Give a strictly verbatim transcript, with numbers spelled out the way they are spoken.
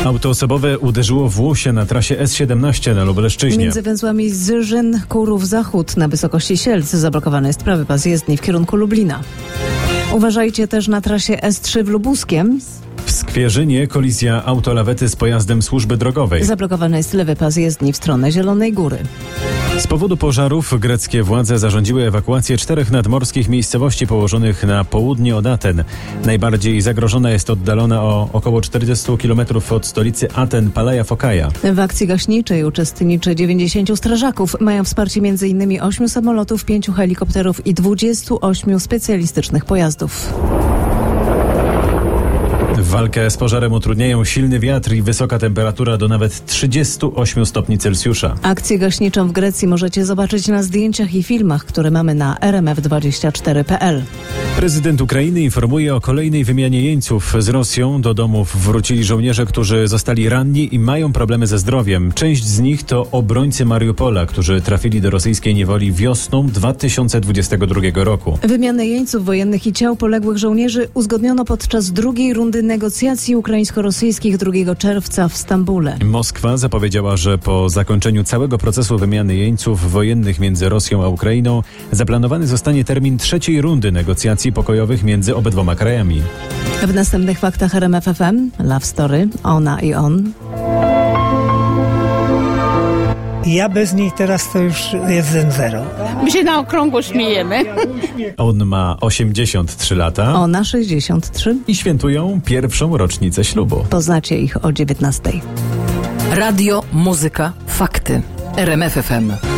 Auto osobowe uderzyło w łosie na trasie S siedemnaście na Lubelszczyźnie. Między węzłami Zyżyn, Kurów Zachód na wysokości Sielc zablokowany jest prawy pas jezdni w kierunku Lublina. Uważajcie też na trasie S trzy w Lubuskiem. W Skwierzynie kolizja autolawety z pojazdem służby drogowej. Zablokowany jest lewy pas jezdni w stronę Zielonej Góry. Z powodu pożarów greckie władze zarządziły ewakuację czterech nadmorskich miejscowości położonych na południe od Aten. Najbardziej zagrożona jest oddalona o około czterdzieści kilometrów od stolicy Aten Palaia Fokaja. W akcji gaśniczej uczestniczy dziewięćdziesięciu strażaków. Mają wsparcie m.in. ośmiu samolotów, pięciu helikopterów i dwudziestu ośmiu specjalistycznych pojazdów. Walkę z pożarem utrudniają silny wiatr i wysoka temperatura do nawet trzydziestu ośmiu stopni Celsjusza. Akcję gaśniczą w Grecji możecie zobaczyć na zdjęciach i filmach, które mamy na r m f dwadzieścia cztery kropka p l. Prezydent Ukrainy informuje o kolejnej wymianie jeńców z Rosją. Do domów wrócili żołnierze, którzy zostali ranni i mają problemy ze zdrowiem. Część z nich to obrońcy Mariupola, którzy trafili do rosyjskiej niewoli wiosną dwa tysiące dwudziestego drugiego roku. Wymianę jeńców wojennych i ciał poległych żołnierzy uzgodniono podczas drugiej rundy negocjacji ukraińsko-rosyjskich drugiego czerwca w Stambule. Moskwa zapowiedziała, że po zakończeniu całego procesu wymiany jeńców wojennych między Rosją a Ukrainą zaplanowany zostanie termin trzeciej rundy negocjacji pokojowych między obydwoma krajami. W następnych faktach R M F F M Love Story, ona i on. Ja bez niej teraz to już jestem zero. My się na okrągło śmiejemy. On ma osiemdziesiąt trzy lata. Ona sześćdziesiąt trzy. I świętują pierwszą rocznicę ślubu. Poznacie ich o dziewiętnastej. Radio, muzyka, fakty. R M F F M.